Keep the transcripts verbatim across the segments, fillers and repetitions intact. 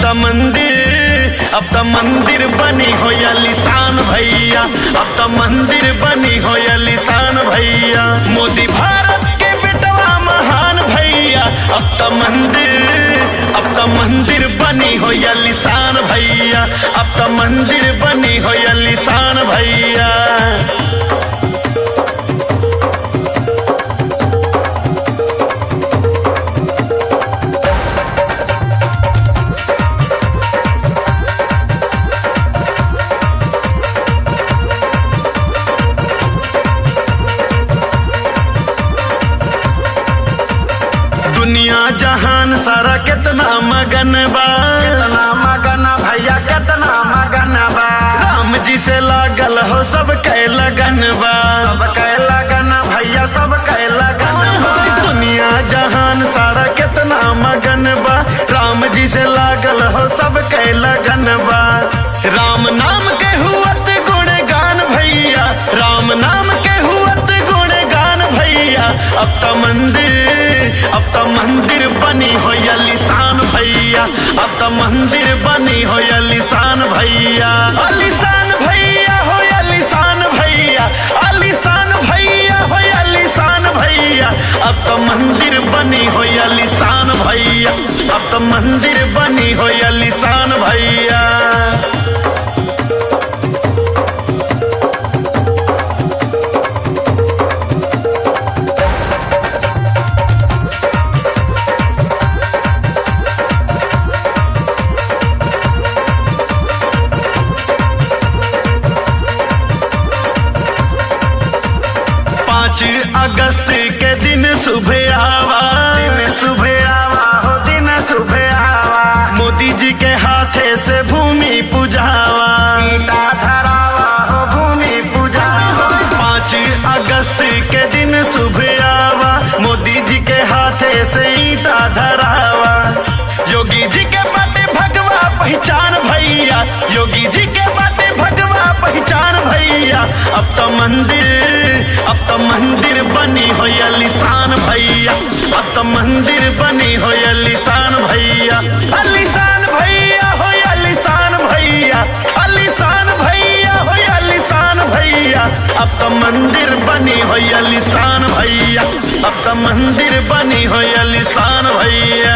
त मंदिर अब त मंदिर बनी हो आलीशान भैया, अब त मंदिर बनी हो आलीशान भैया। मोदी भारत के बेटवा महान भैया, अब त मंदिर अब त मंदिर बनी हो आलीशान भैया, अब त मंदिर बनी हो आलीशान भैया। दुनिया जहान सारा कितना मगन बा, कितना मगन भैया कितना मगन बा। राम जी से लागल हो सब कै लगन बा, सब कै लगन भैया सब कै लगन बा। दुनिया जहान सारा कितना मगन बा, राम जी से लागल हो सब कै लगन बा। राम नाम के हुअत गुणगान भैया, राम नाम के हुअत गुणगान भैया। अब त मंदिर अब त मंदिर बनी हो आलीशान भैया, अब त मंदिर बनी हो आलीशान भैया। आलीशान भैया हो आलीशान भैया, आलीशान भैया हो आलीशान भैया। अब त मंदिर बनी हो आलीशान भैया, अब त मंदिर बनी हो आलीशान भैया। पाँच अगस्त के दिन सुबह आवा, दिन सुबह आवा हो दिन सुबह आवा। मोदी जी के हाथे से भूमि पूजावा, ईटा धरावा हो भूमि पूजावा। पाँच अगस्त के दिन सुबह आवा, मोदी जी के हाथे से ईटा धरावा। योगी जी के बाटे भगवा पहचान भैया, योगी जी के बाटे भगवा पहचान भैया। अब त मंदिर अब त मंदिर बनी हो आलीशान भैया, अब त मंदिर बनी हो आलीशान भैया। आलीशान भैया हो आलीशान भैया, आलीशान भैया हो आलीशान भैया। अब त मंदिर बनी हो आलीशान भैया, अब त मंदिर बनी हो आलीशान भैया।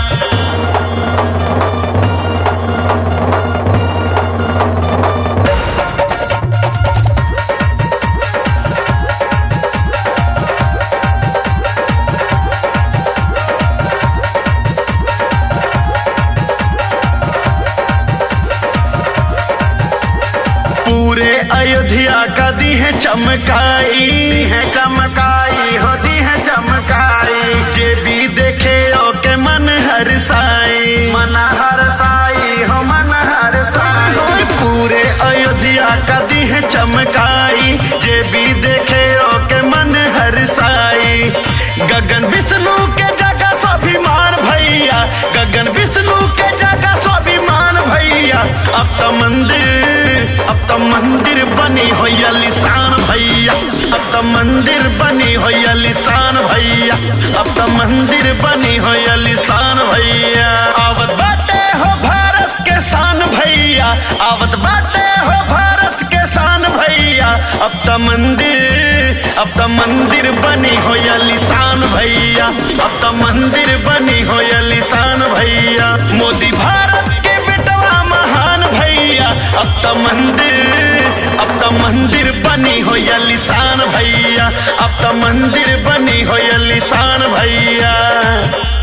पूरे अयोध्या का दी है चमकाई, दी है चमकाई हो दी है चमकाई। जे भी देखे ओके मन हरसाई, मन हरसाई हो मन हरसाई। पूरे अयोध्या का दी है चमकाई, जे भी देखे ओके मन हरसाई। गगन विष्णु के जगह स्वाभिमान भैया, गगन विष्णु के जगह स्वाभिमान भैया। अब त मंदिर अब त मंदिर बनी हो आलीशान भैया, अब त मंदिर बनी हो आलीशान भैया, अब त मंदिर बनी हो आलीशान भैया। आवत बाटे हो भारत के शान भैया, आवत बाटे हो भारत के शान भैया। अब त मंदिर अब त मंदिर बनी हो आलीशान भैया, अब त मंदिर बनी हो आलीशान भैया। मोदी भारत के बेटवा महान भैया, अब त मंदिर अब त मंदिर बनी हो आलीशान भैया, अब त मंदिर बनी हो आलीशान भैया।